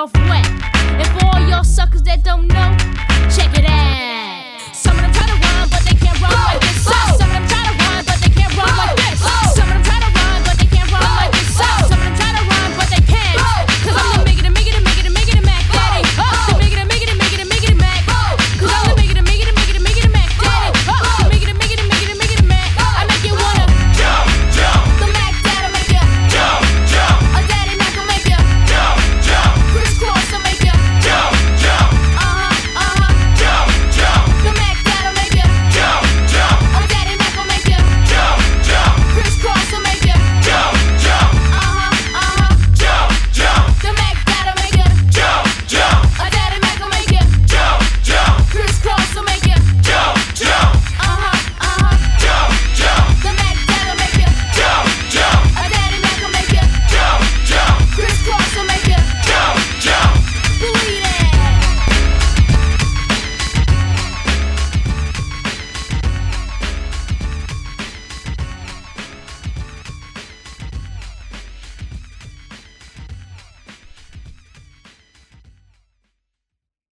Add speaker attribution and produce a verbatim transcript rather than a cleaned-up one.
Speaker 1: off wet. And for all y'all suckers that don't know, check it out. Some of them try to rhyme, but they can't rhyme like this. Some of them try to rhyme, but they can't rhyme like this.